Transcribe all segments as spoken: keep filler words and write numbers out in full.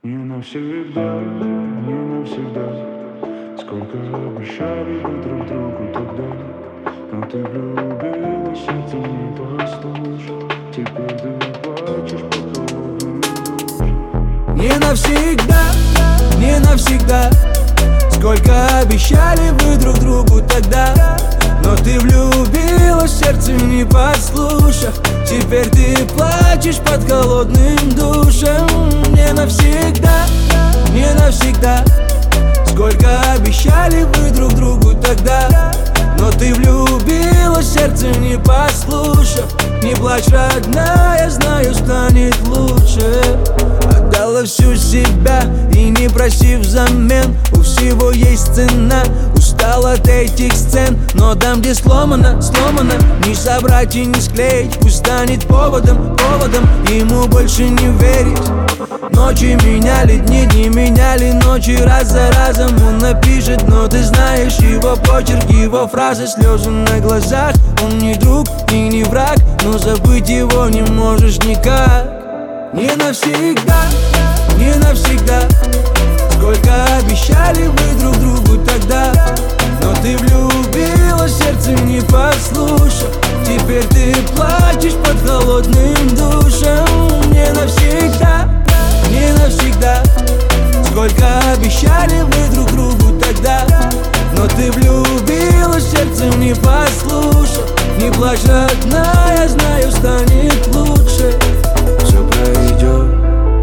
Не навсегда, не навсегда. Сколько обещали вы друг другу тогда, но ты влюбилась, а ты не послушал. Теперь ты плачешь под холодным душем. Не навсегда, не навсегда. Сколько обещали вы друг другу тогда, но ты влюбилась, сердце не послушав. Теперь ты плачешь под холодным душем. Не навсегда, не навсегда. Сколько обещали вы друг другу тогда, но ты влюбилась, сердце не послушав. Не плачь, родная, знаю, станет лучше. Отдала всю себя и не проси взамен. У всего есть цена, устал от этих сцен. Но там, где сломано, сломано, не собрать и не склеить. Пусть станет поводом, поводом ему больше не верить. Ночи меняли дни, дни меняли ночи. Раз за разом он напишет, но ты знаешь его почерк, его фразы, слезы на глазах. Он не друг и не враг, но забыть его не можешь никак. Не навсегда, не навсегда. Сколько обещали вы друг другу тогда, но ты влюбилась, сердце не послушав. Теперь ты плачешь под холодным душем. Не навсегда, не навсегда. Сколько обещали вы друг другу тогда, но ты влюбилась, сердце не послушав. Не плачь, родная, знаю, станет лучше. Все пройдет,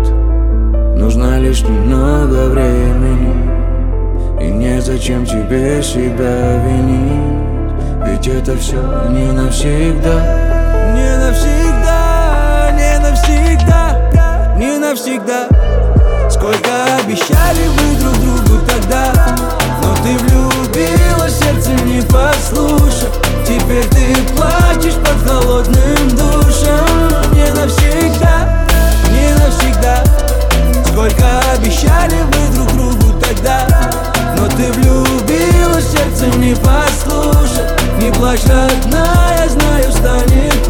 нужно лишь немного времени. И незачем тебе себя винить, ведь это все не навсегда. Не навсегда, не навсегда, не навсегда. Сколько обещали вы друг другу тогда, но ты влюбилась, сердце не послушав. Теперь ты плачешь под холодным душем. Не навсегда, не навсегда. Сколько обещали вы друг другу тогда, но ты влюбилась, сердце не послушав. Не плачь, родная, знаю, станет